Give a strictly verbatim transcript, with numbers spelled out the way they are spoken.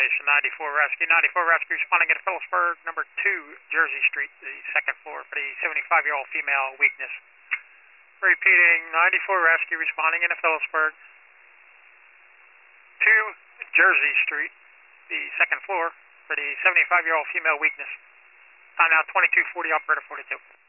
Station ninety-four Rescue. ninety-four Rescue responding at Phillipsburg, number two, Jersey Street, the second floor for the seventy-five-year-old female weakness. Repeating, ninety-four Rescue responding in Phillipsburg, two, Jersey Street, the second floor for the seventy-five-year-old female weakness. Time now twenty-two forty, operator forty-two.